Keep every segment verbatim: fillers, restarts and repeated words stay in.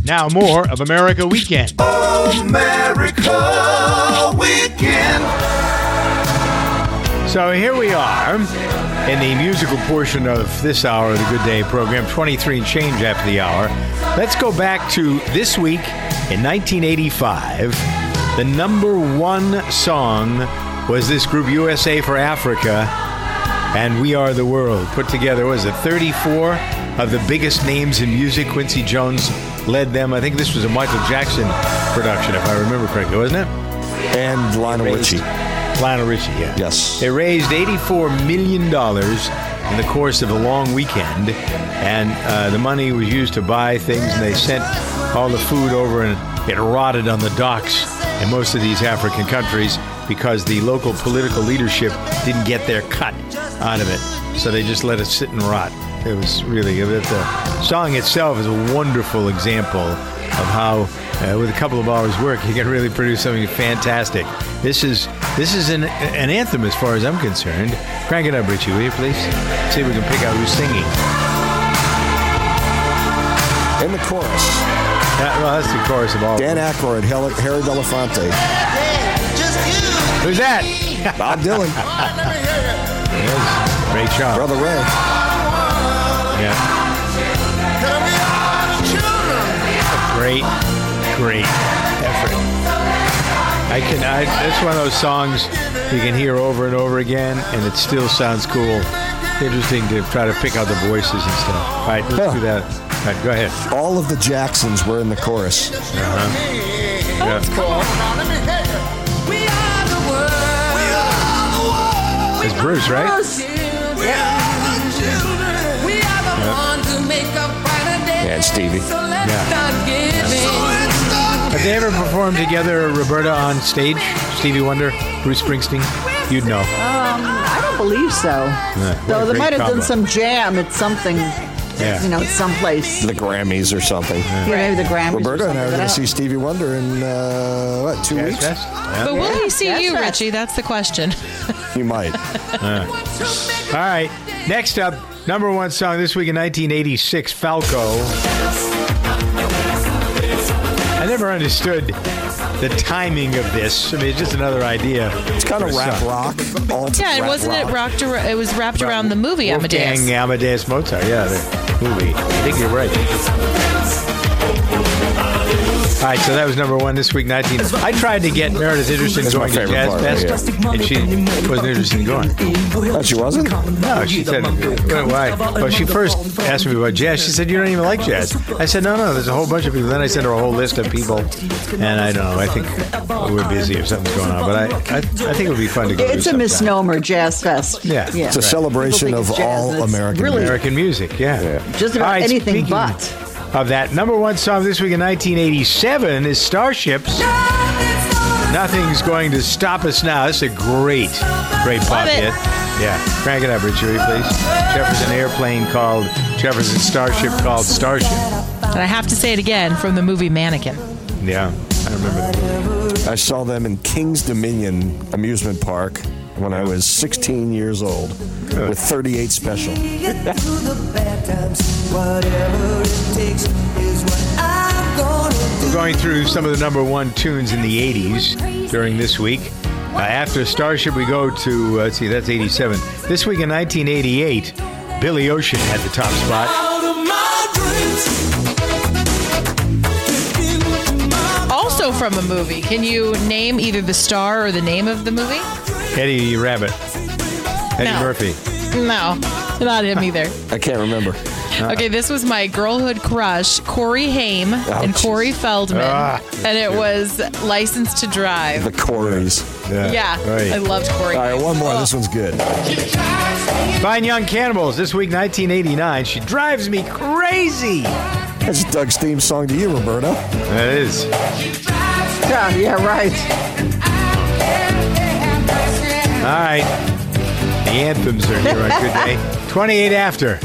Now more of America Weekend. America Weekend. So here we are in the musical portion of this hour of the Good Day program, twenty-three and change after the hour. Let's go back to this week in nineteen eighty-five. The number one song was this group U S A for Africa and We Are the World. Put together, was it thirty-four of the biggest names in music? Quincy Jones led them. I think this was a Michael Jackson production, if I remember correctly, wasn't it? And Lionel Richie. Lionel Richie, yeah. Yes. They raised eighty-four million dollars in the course of a long weekend, and uh, the money was used to buy things, and they sent all the food over, and it rotted on the docks in most of these African countries because the local political leadership didn't get their cut out of it, so they just let it sit and rot. It was really, the song itself is a wonderful example of how, uh, with a couple of hours' work, you can really produce something fantastic. This is this is an an anthem as far as I'm concerned. Crank it up, Richie, will you please? See if we can pick out who's singing. In the chorus. Uh, well, that's the chorus of all. Dan Aykroyd, Hel- Harry Belafonte. Who's that? Bob Dylan. Yes. Great job. Brother Ray. Yeah. Great, great effort. I can. I, it's one of those songs you can hear over and over again, and it still sounds cool. Interesting to try to pick out the voices and stuff. All right, let's Yeah. do that. All right, go ahead. All of the Jacksons were in the chorus. Uh-huh. That's cool. It's Bruce, right? Bruce. Yeah. And Stevie. Yeah. Have they ever performed together, Roberta, on stage? Stevie Wonder, Bruce Springsteen? You'd know. Um, I don't believe so. Yeah, what Though a they great might have combo. done some jam at something, Yeah. you know, someplace. The Grammys or something. Yeah, maybe the Grammys. Roberta or and I are something. going to see Stevie Wonder in, uh, what, two Yes, weeks? yes. Yeah. But will we see Yes, you, yes. Richie? That's the question. You might. All right. Next up, number one song this week in nineteen eighty-six, Falco. I never understood the timing of this. I mean, it's just another idea. It's kind of for a rap song. rock. Alt Yeah, and rap wasn't rock. it wrapped around, it was wrapped around the movie Amadeus. Wolfgang Amadeus Mozart, yeah, the movie. I think you're right. All right, so that was number one this week, nineteen. I tried to get Meredith interested in That's my going to favorite Jazz part, Fest, right and she wasn't interested in going. Oh, she wasn't? No, she said, well, why? Well, she first asked me about jazz. She said, you don't even like jazz. I said, no, no, there's a whole bunch of people. Then I sent her a whole list of people, and I don't know. I think we're busy if something's going on, but I, I, I think it would be fun to go It's do a sometime. misnomer, Jazz Fest. Yeah. yeah. It's a People celebration think of it's jazz, all and it's American really American music, yeah. just about All right, anything speaking but. of that, number one song this week in nineteen eighty-seven is Starships. Nothing's going to stop us now. This is a great, great pop Love it. hit. Yeah, crank it up, Richie, will you please. Jefferson Airplane called Jefferson Starship called Starship. And I have to say it again from the movie Mannequin. Yeah, I remember that. I saw them in King's Dominion Amusement Park when I was sixteen years old with thirty-eight Special. We're going through some of the number one tunes in the eighties during this week. Uh, after Starship, we go to, uh, let's see, that's eighty-seven. This week in nineteen eighty-eight, Billy Ocean had the top spot. Also from a movie. Can you name either the star or the name of the movie? Eddie Rabbit. Eddie No. Murphy. No, not him either. I can't remember. Okay, this was my girlhood crush, Corey Haim and Corey Feldman, Ah, and it was Licensed to Drive. The Corys. Yeah, right. I loved Corey. All right, one more. This one's good. Fine Young Cannibals, this week, nineteen eighty-nine. She drives me crazy. That's Doug's theme song to you, Roberto. That is. Yeah, yeah, right. All right. The anthems are here on Good Day. twenty-eight after.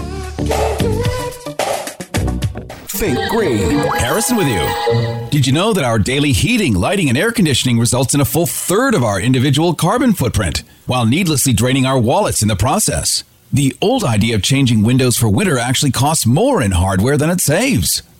Think green. Harrison with you. Did you know that our daily heating, lighting, and air conditioning results in a full third of our individual carbon footprint, while needlessly draining our wallets in the process? The old idea of changing windows for winter actually costs more in hardware than it saves.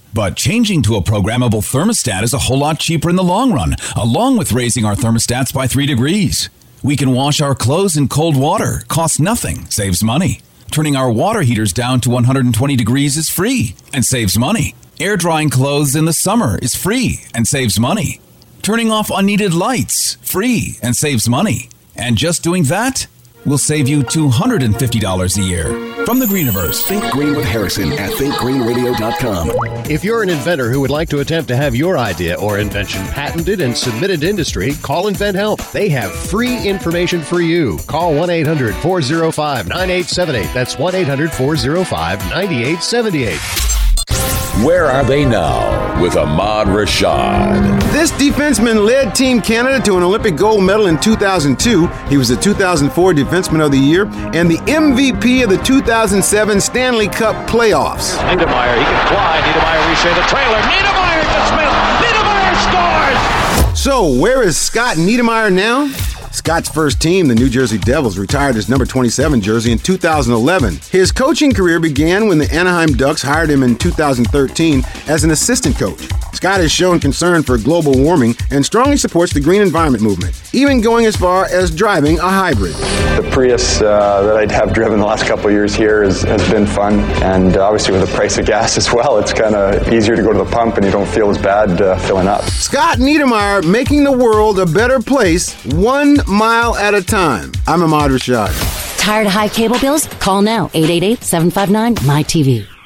But changing to a programmable thermostat is a whole lot cheaper in the long run, along with raising our thermostats by three degrees. We can wash our clothes in cold water, costs nothing, saves money. Turning our water heaters down to one hundred twenty degrees is free and saves money. Air drying clothes in the summer is free and saves money. Turning off unneeded lights, free and saves money. And just doing that will save you two hundred fifty dollars a year. From the Greeniverse. Think Green with Harrison at think green radio dot com. If you're an inventor who would like to attempt to have your idea or invention patented and submitted to industry, call Invent Help. They have free information for you. Call one eight hundred four oh five nine eight seven eight. That's one eight hundred four oh five nine eight seven eight. Where are they now with Ahmad Rashad? This defenseman led Team Canada to an Olympic gold medal in two thousand two. He was the two thousand four Defenseman of the Year and the M V P of the two thousand seven Stanley Cup playoffs. Niedermeyer, he can fly. Niedermeyer reshape the trailer. Niedermeyer to Smith. Niedermeyer scores! So, where is Scott Niedermeyer now? Scott's first team, the New Jersey Devils, retired his number twenty-seven jersey in two thousand eleven. His coaching career began when the Anaheim Ducks hired him in two thousand thirteen as an assistant coach. Scott has shown concern for global warming and strongly supports the green environment movement, even going as far as driving a hybrid. The Prius uh, that I'd have driven the last couple of years here is, has been fun, and uh, obviously with the price of gas as well, it's kind of easier to go to the pump and you don't feel as bad uh, filling up. Scott Niedermeyer, making the world a better place, one mile at a time. I'm Ahmad Rashad. Tired of high cable bills? Call now, eight eight eight, seven five nine, M Y T V.